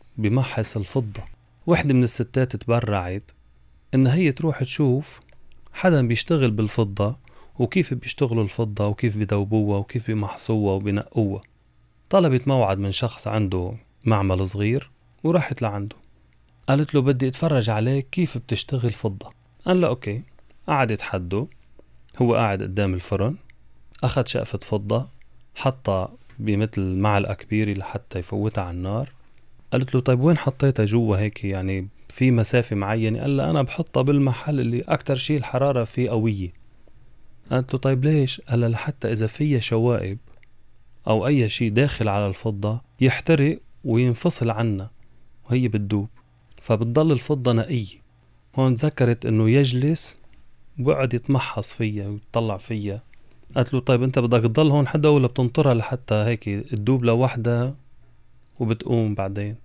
بمحص الفضة. واحدة من الستات تبرعت إن هي تروح تشوف حدا بيشتغل بالفضة وكيف بيشتغلوا الفضة وكيف بيدوبوها وكيف بيمحصوها وبينقوها. طلبت موعد من شخص عنده معمل صغير وراحت لعنده، قالت له بدي اتفرج عليك كيف بتشتغل فضة. قال له اوكي. قعدت حده، هو قاعد قدام الفرن، اخذ شقفة فضة حطها بمثل معلقة كبيرة لحتى يفوتها على النار. قالت له طيب وين حطيتها جوا هيك يعني في مسافة معينة؟ قال له أنا بحطها بالمحل اللي أكتر شيء الحرارة فيه قوية. قالت له طيب ليش؟ قال له لحتى إذا فيها شوائب أو أي شيء داخل على الفضة يحترق وينفصل عنها وهي بتدوب، فبتضل الفضة نقية. هون ذكرت إنه يجلس وقعد يتمحص فيها ويطلع فيها. قالت له طيب أنت بدك تضل هون حدا ولا بتنطرها لحتى هيك تدوب لوحدها وبتقوم بعدين؟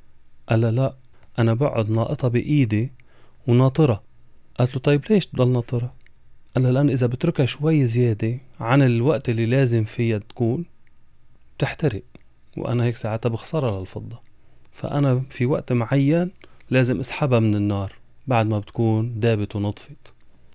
قال لا، أنا بقعد ناقطها بإيدي وناطرها. قالت له طيب ليش تضل ناطرها؟ قال له لأن إذا بتركها شوي زيادة عن الوقت اللي لازم فيها تكون بتحترق، وأنا هيك ساعتها بخسرها للفضة، فأنا في وقت معين لازم اسحبها من النار بعد ما بتكون دابت ونطفت.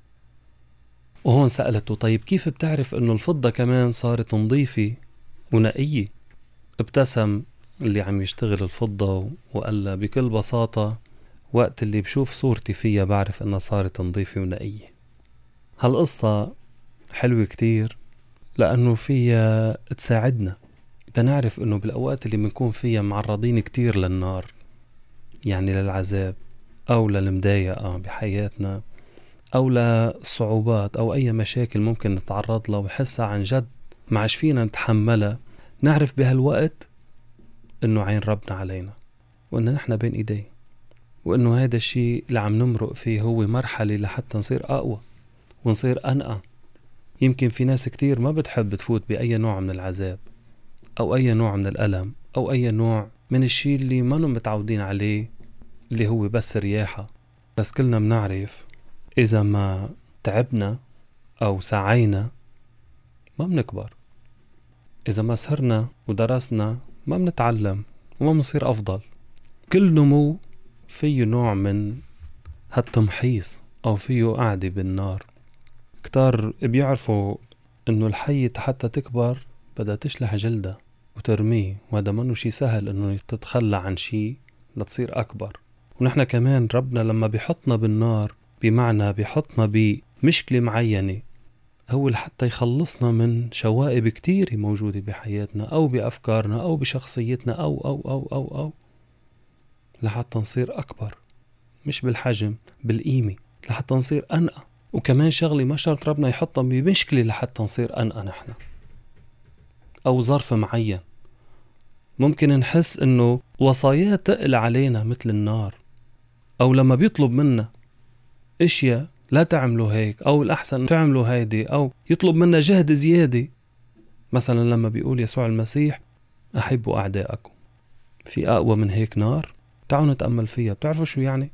وهون سألته طيب كيف بتعرف إنه الفضة كمان صارت نظيفة ونقية؟ ابتسم اللي عم يشتغل الفضة وقال له بكل بساطة وقت اللي بشوف صورتي فيها بعرف إنها صارت نظيفة ونقية. هالقصة حلوة كتير لأنه فيها تساعدنا تنعرف إنه بالأوقات اللي بنكون فيها معرضين كتير للنار، يعني للعذاب أو للمضايقة بحياتنا أو للصعوبات أو أي مشاكل ممكن نتعرض لها وحسها عن جد معش فينا نتحملها، نعرف بهالوقت إنه عين ربنا علينا وإنه نحن بين إيديه، وإنه هذا الشيء اللي عم نمرق فيه هو مرحلة لحتى نصير أقوى ونصير أنقى. يمكن في ناس كتير ما بتحب تفوت بأي نوع من العذاب أو أي نوع من الألم أو أي نوع من الشيء اللي ما متعودين عليه اللي هو بس رياحة. بس كلنا بنعرف إذا ما تعبنا أو سعينا ما بنكبر، إذا ما سهرنا ودرسنا ما بنتعلم وما بنصير أفضل. كل نمو فيه نوع من هالتمحيص أو فيه قاعدة بالنار. كتار بيعرفوا إنه الحية حتى تكبر بدها تشلح جلدها وترميه، وهذا منه شي سهل إنه تتخلى عن شي لتصير أكبر. ونحن كمان ربنا لما بيحطنا بالنار بمعنى بيحطنا بمشكلة معينة هو لحتى يخلصنا من شوائب كتير موجودة بحياتنا أو بأفكارنا أو بشخصيتنا أو لحتى نصير أكبر، مش بالحجم بالقيمة، لحتى نصير أنقى. وكمان شغلي ما شرط ربنا يحطنا بمشكلة لحتى نصير أنقى نحن أو ظرف معين. ممكن نحس إنه وصاياه تقل علينا مثل النار، أو لما بيطلب منا إشياء لا تعملوا هيك أو الأحسن تعملوا هيدي، أو يطلب منا جهد زيادة. مثلا لما بيقول يسوع المسيح أحبوا أعداءكم، في أقوى من هيك نار؟ تعالوا نتأمل فيها. بتعرفوا شو يعني؟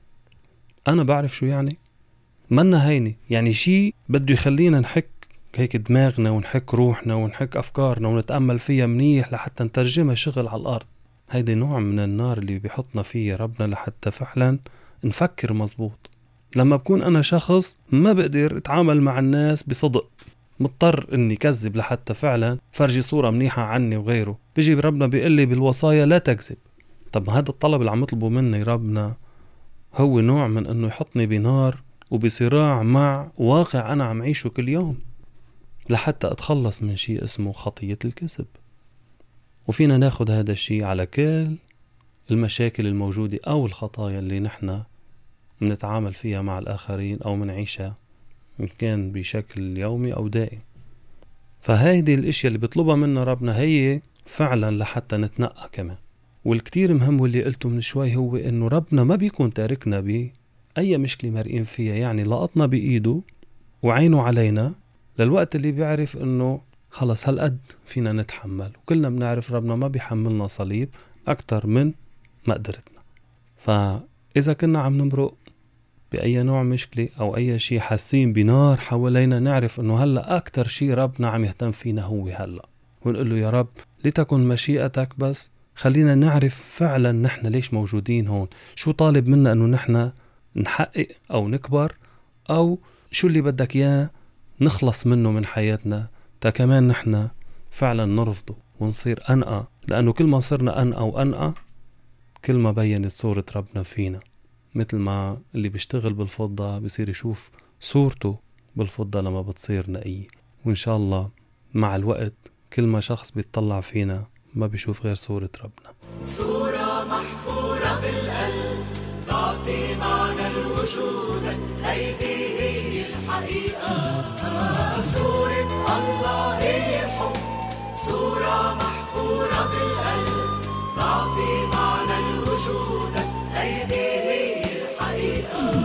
أنا بعرف شو يعني. منا هيني يعني شيء بده يخلينا نحك هيك دماغنا ونحك روحنا ونحك أفكارنا ونتأمل فيها منيح لحتى نترجمها شغل على الأرض. هيدي نوع من النار اللي بيحطنا فيه ربنا لحتى فعلا نفكر مزبوط. لما بكون أنا شخص ما بقدر أتعامل مع الناس بصدق، مضطر إني كذب لحتى فعلا فرجي صورة منيحة عني وغيره، بيجي ربنا بيقول لي بالوصايا لا تكذب. طب هذا الطلب اللي عم يطلبه مني ربنا هو نوع من إنه يحطني بنار وبصراع مع واقع أنا عم عيشه كل يوم لحتى أتخلص من شيء اسمه خطية الكذب. وفينا ناخد هذا الشيء على كل المشاكل الموجودة أو الخطايا اللي نحن منتعامل فيها مع الآخرين أو منعيشها، إن كان بشكل يومي أو دائم. فهيدي الاشياء اللي بيطلبها منا ربنا هي فعلا لحتى نتنقى كمان. والكتير مهم واللي قلته من شوي هو إنه ربنا ما بيكون تاركنا بأي مشكلة مرئين فيها، يعني لقطنا بإيده وعينه علينا للوقت اللي بيعرف إنه خلص هالقد فينا نتحمل. وكلنا بنعرف ربنا ما بيحملنا صليب أكتر من مقدرتنا. فإذا كنا عم نمرق بأي نوع مشكلة أو أي شيء حاسين بنار حوالينا، نعرف إنه هلأ أكتر شيء ربنا عم يهتم فينا هو هلأ، ونقول له يا رب لتكن مشيئتك، بس خلينا نعرف فعلا نحن ليش موجودين هون، شو طالب منا إنه نحن نحقق أو نكبر، أو شو اللي بدك إياه نخلص منه من حياتنا تا كمان نحن فعلا نرفضه ونصير أنقى. لأنه كل ما صرنا أنقى وأنقى كل ما بينت صورة ربنا فينا. مثل ما اللي بيشتغل بالفضة بيصير يشوف صورته بالفضة لما بتصير نقية. وإن شاء الله مع الوقت كل ما شخص بيتطلع فينا ما بيشوف غير صورة ربنا. صورة محفورة بالقلب تعطي معنى الوجود، هيدي هي الحقيقة. صورة الله هي الحب، صورة محفورة بالقلب تعطي معنى الوجود، هيدي هي الحقيقة.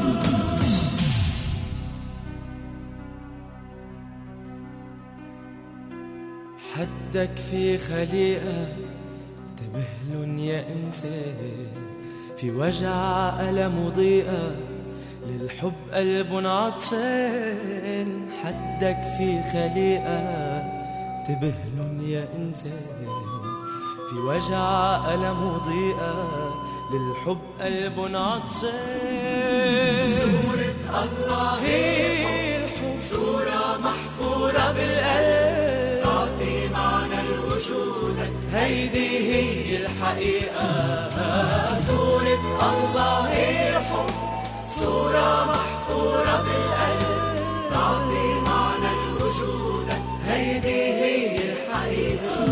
حدك في خليقة تبهلن يا إنسان، في وجع ألم وضيقة للحب قلب عطشان. حدك في خليقة تبهلن يا إنسان، في وجع ألم وضيقة للحب قلب عطشان. صورة الله هي الحب، صورة محفورة بالقلب تعطي معنى الوجود، هيدي هي الحقيقة. صورة الله هي الحب، صورة محفورة بالقلب تعطي معنى الوجود، هيدي هي الحقيقة.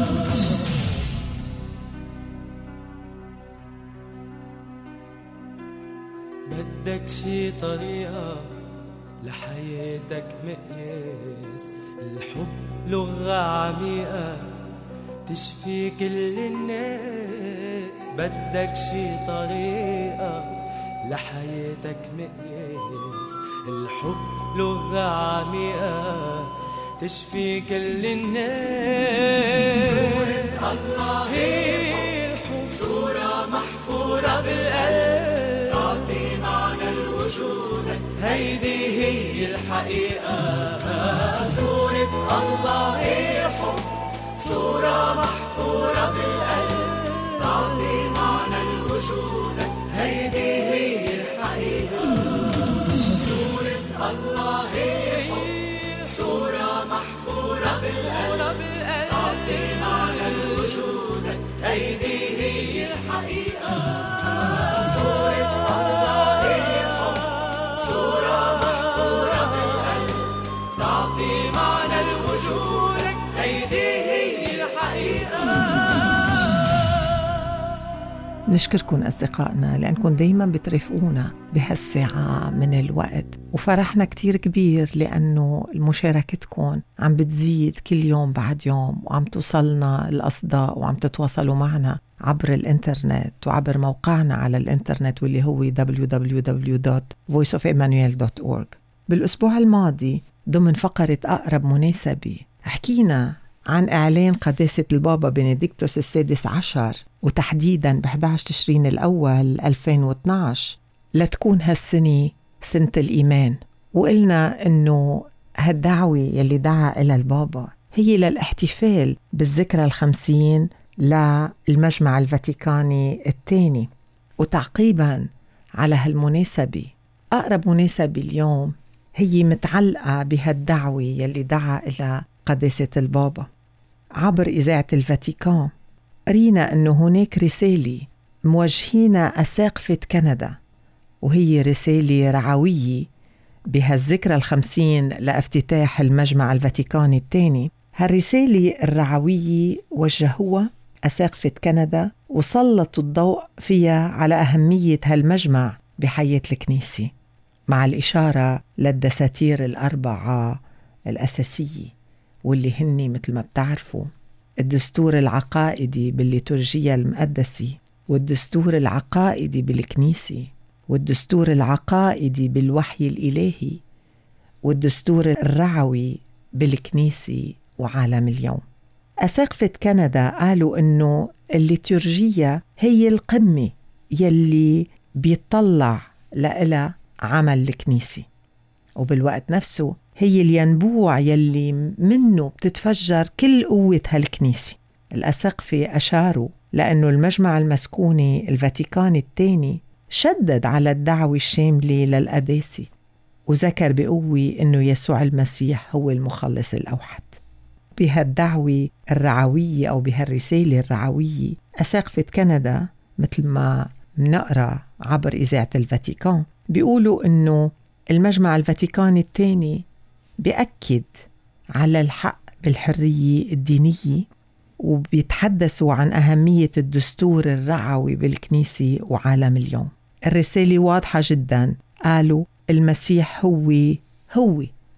بدك شي طريقة لحياتك مقياس، الحب لغة عميقة تشفي كل الناس. بدك شي طريقة لحياتك مقياس، الحب لغة عميقة تشفي كل الناس. صورة الله هي الحب، صورة محفورة بالقلب تعطي معنى الوجود، هيدي هي الحقيقة. صورة الله هي الحب، صورة محفورة بالقلب تعطي معنى الوجود، هيدي هي الحقيقة. صورة الله هي الحب، صورة محفورة بالقلب تعطي معنى الوجود، هيدي هي الحقيقة. صورة الله هي الحب، صورة محفورة بالقلب تعطي معنى الوجود، هيدي هي الحقيقة. نشكركم أصدقائنا لأنكم دايما بترافقونا بهالساعة من الوقت، وفرحنا كتير كبير لأنه مشاركتكم عم بتزيد كل يوم بعد يوم، وعم توصلنا الأصداء وعم تتواصلوا معنا عبر الإنترنت وعبر موقعنا على الإنترنت واللي هو www.voiceofemmanuel.org. بالأسبوع الماضي ضمن فقرة أقرب مناسبة حكينا عن إعلان قداسة البابا بنديكتوس السادس عشر، وتحديداً ب11 تشرين الأول 2012 لتكون هالسنة سنة الإيمان. وقلنا إنه هالدعوة يلي دعا إلى البابا هي للاحتفال بالذكرى 50 للمجمع الفاتيكاني الثاني. وتعقيباً على هالمناسبة، أقرب مناسبة اليوم هي متعلقة بهالدعوة يلي دعا إلى قداسة البابا عبر إذاعة الفاتيكان. قرينا أنه هناك رسالة موجهينا أساقفة كندا، وهي رسالة رعوية بهالذكرى 50 لافتتاح المجمع الفاتيكاني الثاني. هالرسالة الرعوية وجهوها أساقفة كندا وسلطوا الضوء فيها على أهمية هالمجمع بحياة الكنيسة، مع الإشارة للدساتير الأربعة الأساسية، واللي هني مثل ما بتعرفوا الدستور العقائدي بالليتورجية المقدسة، والدستور العقائدي بالكنيسة، والدستور العقائدي بالوحي الإلهي، والدستور الرعوي بالكنيسة وعالم اليوم. أساقفة كندا قالوا إنه الليتورجية هي القمة يلي بيطلع لإلها عمل الكنيسة، وبالوقت نفسه هي الينبوع يلي منه بتتفجر كل قوة هالكنيسة. الأساقفة أشاروا لأنه المجمع المسكوني الفاتيكاني الثاني شدد على الدعوة الشاملة للقداسة، وذكر بقوة أنه يسوع المسيح هو المخلص الأوحد. بهالدعوة الرعوية أو بهالرسالة الرعوية، أساقفة كندا مثل ما منقرأ عبر إذاعة الفاتيكان بيقولوا أنه المجمع الفاتيكاني الثاني بيأكد على الحق بالحرية الدينية، وبيتحدثوا عن أهمية الدستور الرعوي بالكنيسة وعالم اليوم. الرسالة واضحة جدا، قالوا المسيح هو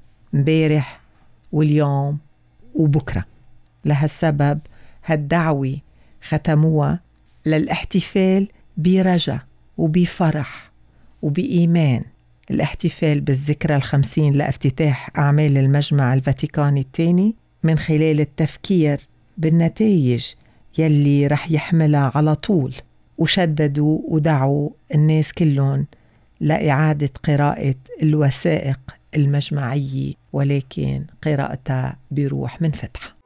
مبارح واليوم وبكرة. لهالسبب هالدعوة ختموها للاحتفال برجاء وبفرح وبإيمان، الاحتفال بالذكرى 50 لافتتاح أعمال المجمع الفاتيكاني الثاني من خلال التفكير بالنتائج يلي رح يحملها على طول. وشددوا ودعوا الناس كلهم لإعادة قراءة الوثائق المجمعية، ولكن قراءتها بروح منفتحة.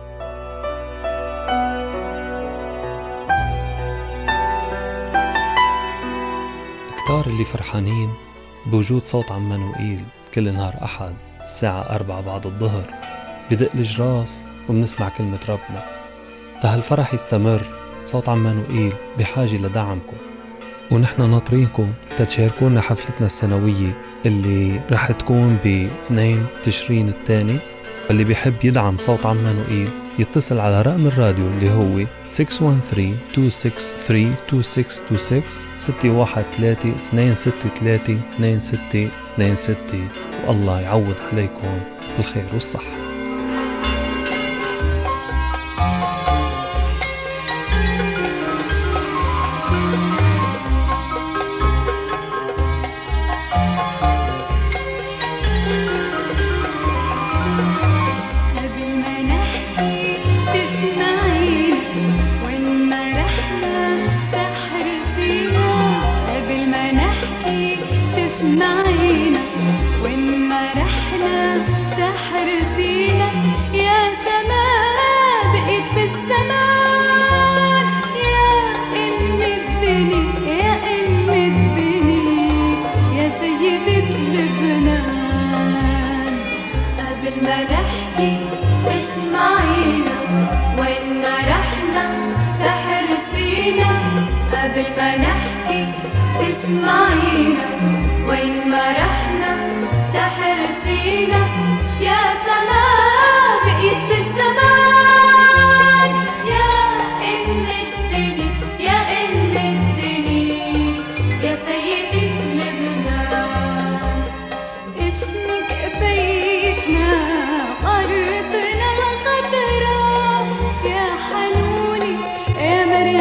كتار اللي فرحانين بوجود صوت عمانوئيل كل نهار أحد الساعة 4 بعد الظهر بدق الجراس وبنسمع كلمة ربنا. هالفرح يستمر، صوت عمانوئيل بحاجة لدعمكم، ونحن ناطرينكم تتشاركونا حفلتنا السنوية اللي رح تكون ب2 تشرين الثاني. اللي بيحب يدعم صوت عمانوئيل يتصل على رقم الراديو اللي هو 613-263-2626 613-263-2626. والله يعوض عليكم الخير والصحة. يا أم الدنيا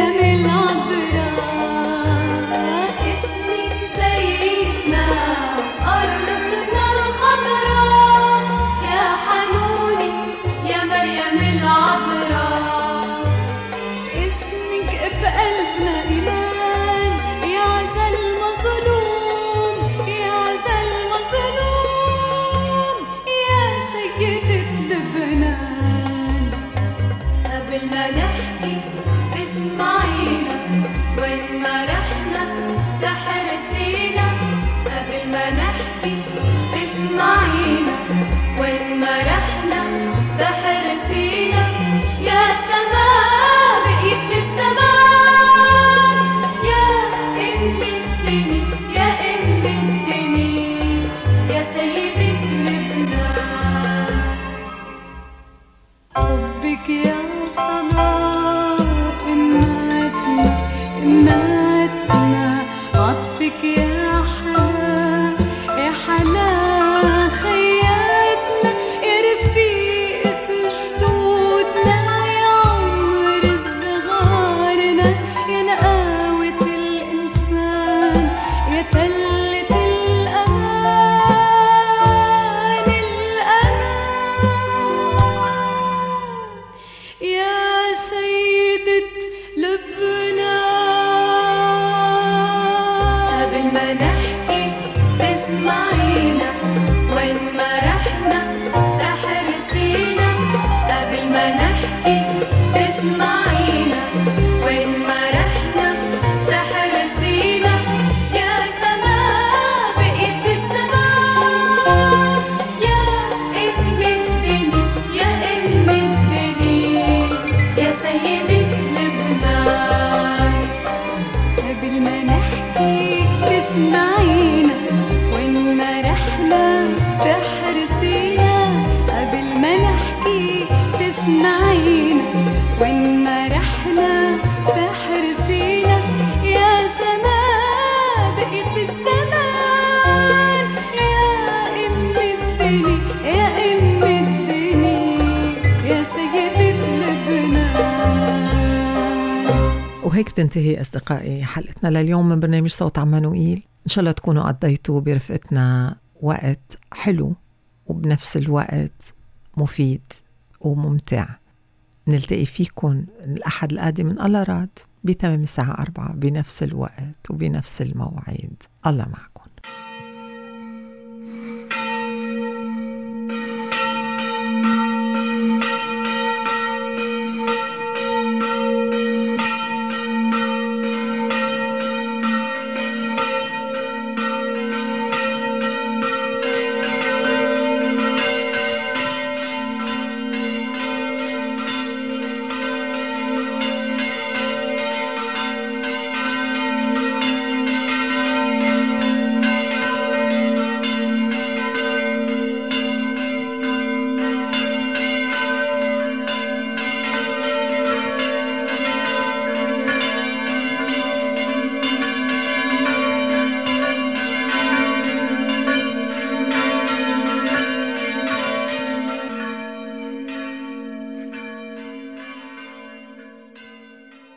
وهيك بتنتهي أصدقائي حلقتنا لليوم من برنامج صوت عمانوئيل. إن شاء الله تكونوا قضيتوا برفقتنا وقت حلو وبنفس الوقت مفيد وممتع. نلتقي فيكم الأحد القادم من الله راد بتمام الساعة 4 بنفس الوقت وبنفس الموعد. الله معكم.